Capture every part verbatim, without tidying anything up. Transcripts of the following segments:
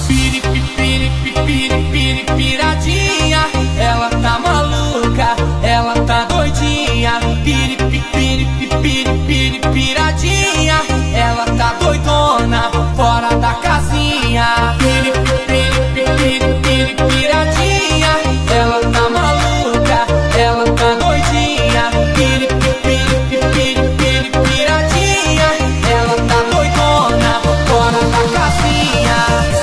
Piri, piri, piri, piri, piradinha. Ela tá maluca, ela tá doidinha. Piri, piri, piri, piri, piradinha. Ela tá doidona, fora da casinha. Piri, piri, piri, piri, piradinha. Ela tá maluca, ela tá doidinha. Piri, piri, piri, piri, piradinha. Ela tá doidona, fora da casinha.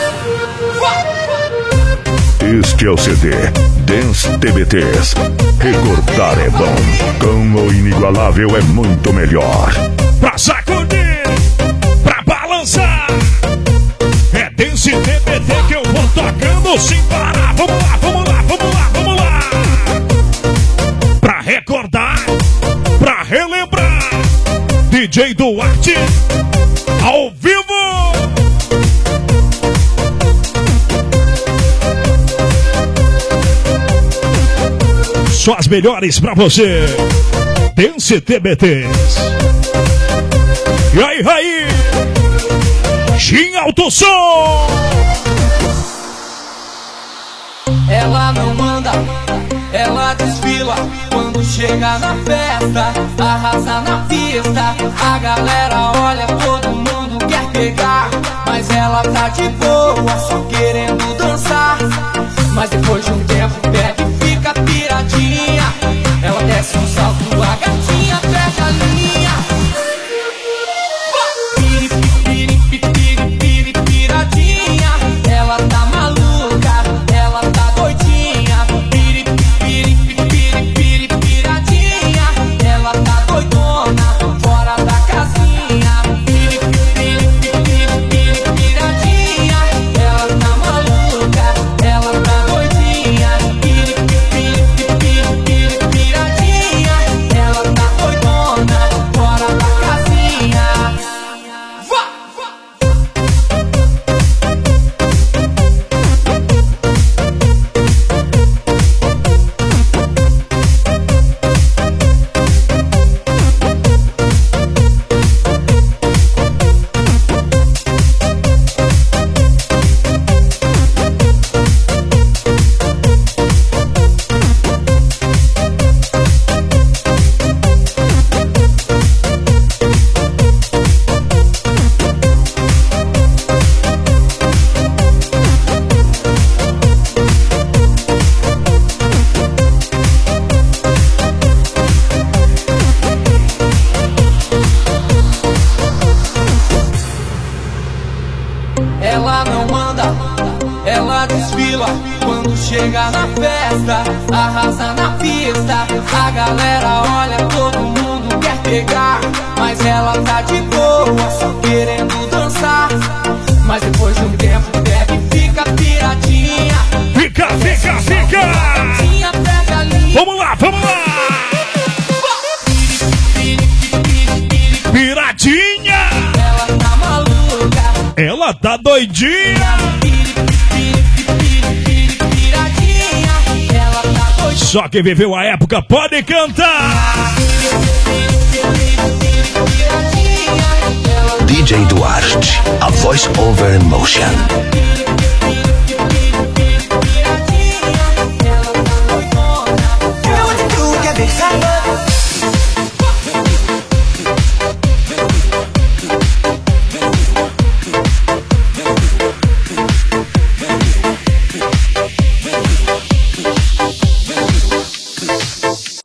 Este é o C D Dance T B Ts. Recordar é bom, com o inigualável é muito melhor. Pra sacudir, pra balançar, é Dance T B T que eu vou tocando sem parar. Vamos lá, vamos lá, vamos lá, vamos lá. Pra recordar, pra relembrar, D J Duarte, ao vivo. Só as melhores pra você. Dance T B Ts. E aí, Raí? Kim Alto Som. Ela não manda, ela desfila. Quando chega na festa, arrasa na pista. A galera olha, todo mundo quer pegar. Mas ela tá de boa, só querendo dançar. Mas depois de um tempo pega e fica piradinha. Ela desce um salto, a gatinha pega a linha. Piri, piri, piri, piri, piradinha. Ela tá maluca, ela tá doidinha. Piri, piri, piri, piri, piradinha. Ela tá doidona, fora da casinha. Piri, piri, piri, piri, piradinha. Ela tá maluca, ela tá doidinha. Piri, piri, piri, piri, piradinha. Ela tá doidona, fora da casinha. Vá, vá. Ela não manda, ela desfila. Quando chega na festa, arrasa na pista. A galera olha, todo mundo quer pegar. Mas ela tá de boa, só querendo dançar. Mas depois de um tempo pega e fica piradinha. Fica, fica, fica. Gatinha pega a linha. Vamos lá, vamos lá. Piradinha. Ela tá maluca, Ela tá doidinha. piradinha. Ela tá doidinha. Só quem viveu a época pode cantar. D J Duarte, a voice over emotion.